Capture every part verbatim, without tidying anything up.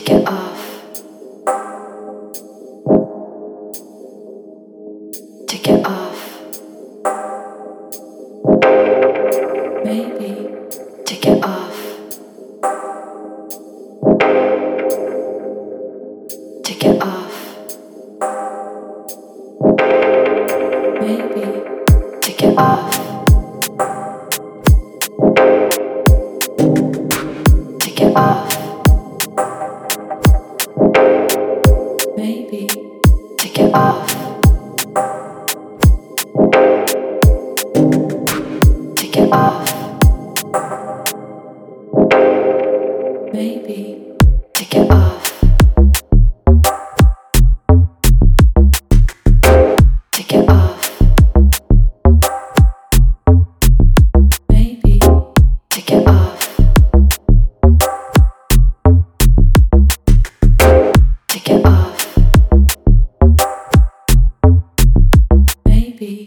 Take it off. Take it off. Maybe take it off. Take it off. Maybe take it off. Take it off. Maybe take it off. Take it off. Maybe take it off. Take it off. Maybe take it off. Take it off. Maybe.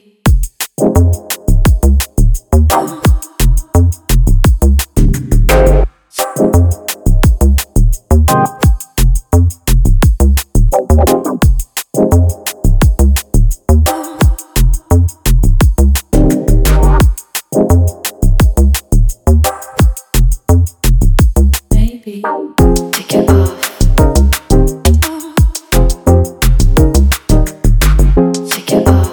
Maybe take it off. Take it off.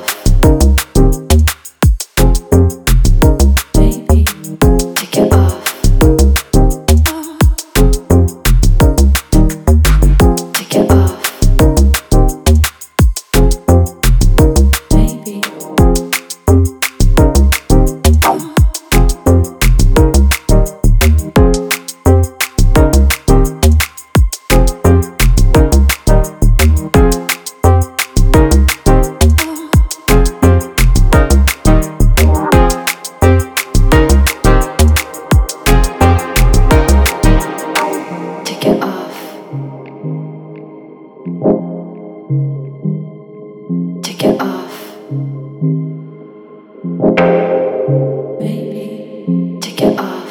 Maybe take it off. Take it off. Maybe. Take it off. Take it off. Maybe take it off.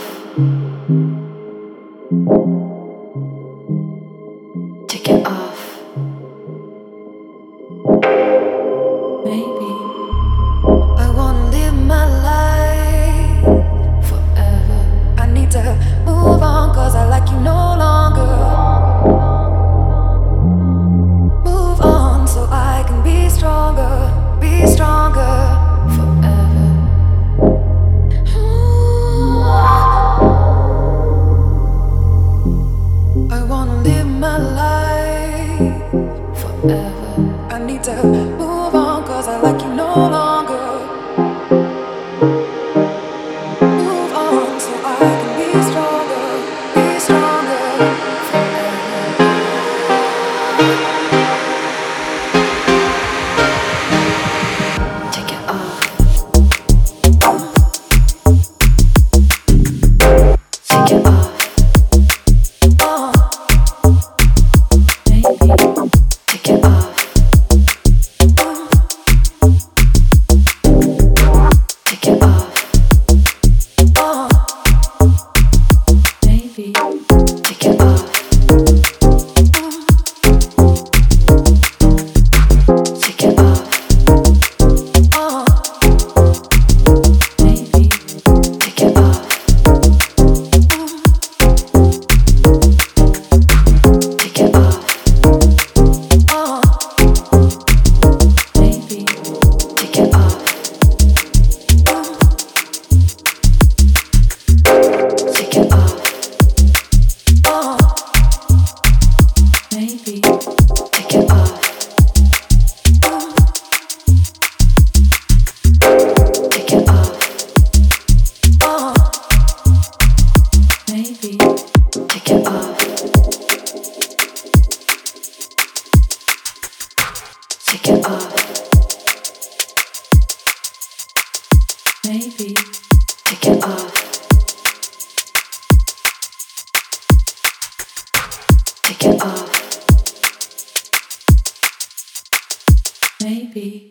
Take it off. Maybe. I wanna live my life forever. I need to move on, cause I like you no longer. Move on so I can be stronger, be stronger forever. I wanna live my life forever. I need to move on, cause I like you no longer. Move on so I can be stronger, be stronger forever. Take it off. Take it off. Oh, Maybe take it off. Take it off. oh, Maybe take it off. Take it off. oh, Maybe take it off. Take it off. oh, Maybe take it off. Take it off. oh, Maybe take it off. Take it off. oh, Maybe take it off. Take it off. Maybe take it off. Take it off. Maybe